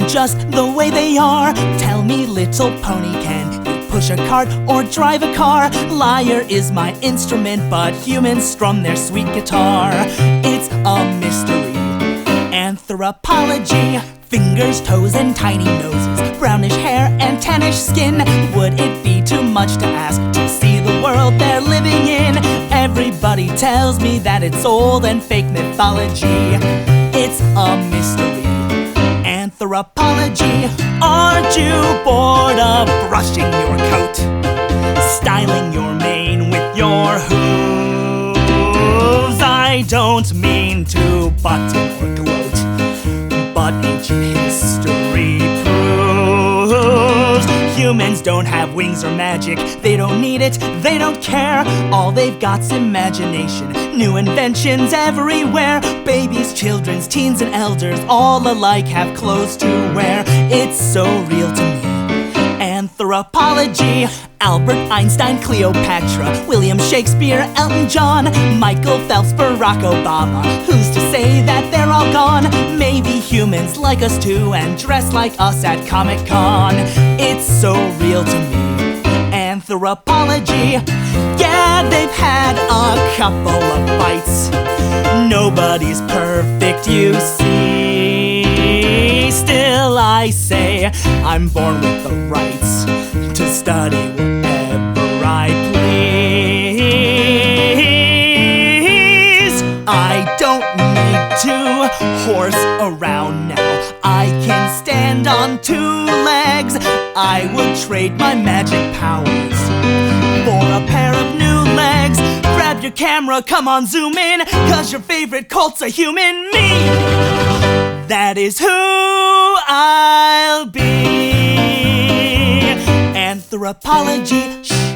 just the way they are. Tell me, little pony, can you push a cart or drive a car? Lyre is my instrument, but humans strum their sweet guitar. It's a mystery. Anthropology. Fingers, toes, and tiny noses, brownish hair and tannish skin. Would it be too much to ask to see the world they're living in? Everybody tells me that it's old and fake mythology. It's a mystery. Anthropology. Aren't you bored of brushing your coat, styling your mane with your hooves? I don't mean to button or gloat, but ancient history proves humans don't have wings or magic. They don't need it, they don't care. All they've got's imagination. New inventions everywhere. Babies, children's, teens, and elders, all alike have clothes to wear. It's so real to me. Anthropology. Albert Einstein, Cleopatra, William Shakespeare, Elton John, Michael Phelps, Barack Obama. Who's to say that they're all gone? Maybe humans like us too and dress like us at Comic-Con. It's so real to me. Anthropology. Yeah, they've had a couple of fights. Nobody's perfect, you see. Still I say I'm born with the rights to study whatever I please. I don't need to horse around now. I can stand on 2 legs. I would trade my magic powers for a pair of new legs. Grab your camera, come on, zoom in, 'cause your favorite cult's a human, me. That is who I'll be. Anthropology.